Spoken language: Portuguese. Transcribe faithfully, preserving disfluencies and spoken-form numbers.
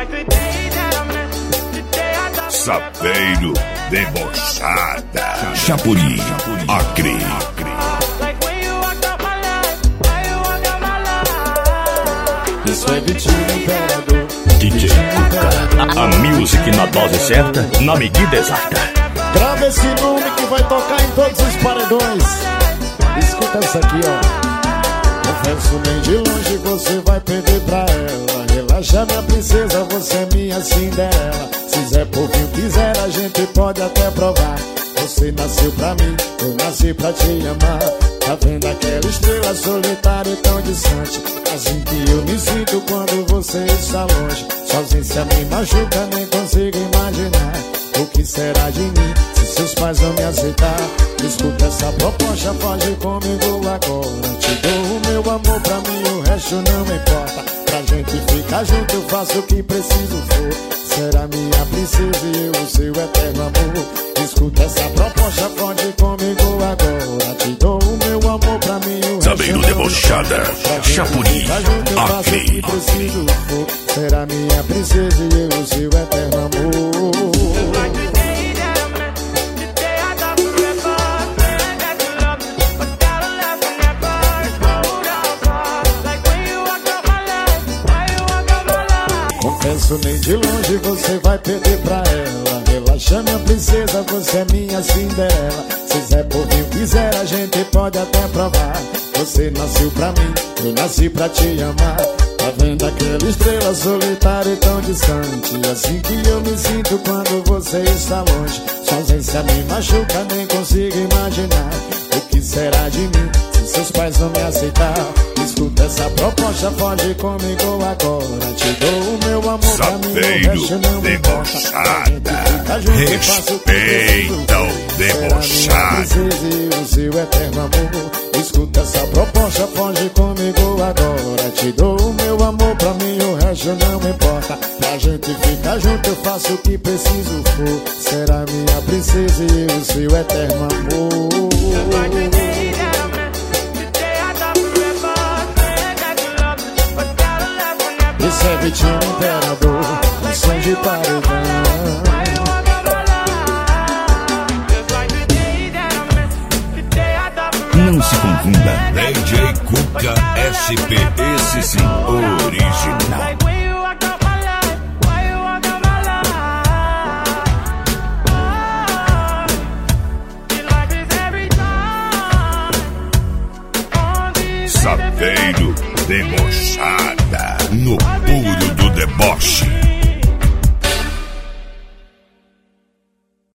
Sapeiro, debochada, Chapuri, Acre. Isso é Vitinho Imperador, D J Cuca, a music na dose certa, na medida exata. Grava esse nome que vai tocar em todos os paredões. Escuta isso aqui, ó. Confesso, nem de longe você vai perder pra ela. Relaxa, minha princesa, você é minha Cinderela. Se Zé Povinho quiser, a gente pode até provar. Você nasceu pra mim, eu nasci pra te amar. Tá vendo aquela estrela solitária e tão distante? Assim que eu me sinto quando você está longe. Sua ausência me machuca, nem consigo imaginar o que será de mim se seus pais vão me aceitar. Escuta essa proposta, foge comigo agora. Te dou o meu amor, pra mim o resto não me importa. Pra gente ficar junto, eu faço o que preciso for. Será minha princesa e eu o seu eterno amor. Escuta essa proposta, foge comigo agora. Te dou o meu amor, pra mim o resto Sapeiro, debochada, Chapuri, Acre. Será minha princesa e eu o seu eterno amor. Confesso, nem de longe você vai perder pra ela. Relaxa, minha princesa, você é minha Cinderela. Se Zé Povinho quiser, a gente pode até provar. Você nasceu pra mim, eu nasci pra te amar. Tá vendo aquela estrela solitária e tão distante? Assim que eu me sinto quando você está longe. Sua ausência me machuca, nem consigo imaginar o que será de mim se seus pais vão me aceitar. Escuta essa proposta, foge comigo agora. Te dou o meu amor, pra mim o resto não me importa. Respeita o debochado. E o seu eterno amor. Escuta essa proposta, foge comigo agora. Te dou o meu amor, pra mim o resto não me importa. Pra gente ficar junto, eu faço o que preciso for. Será minha princesa e o seu eterno amor. Esse é Vitinho Imperador, um som de paredão. Não se confunda, D J Cuca S P, esse sim, original. Sapeiro, debochada, no puro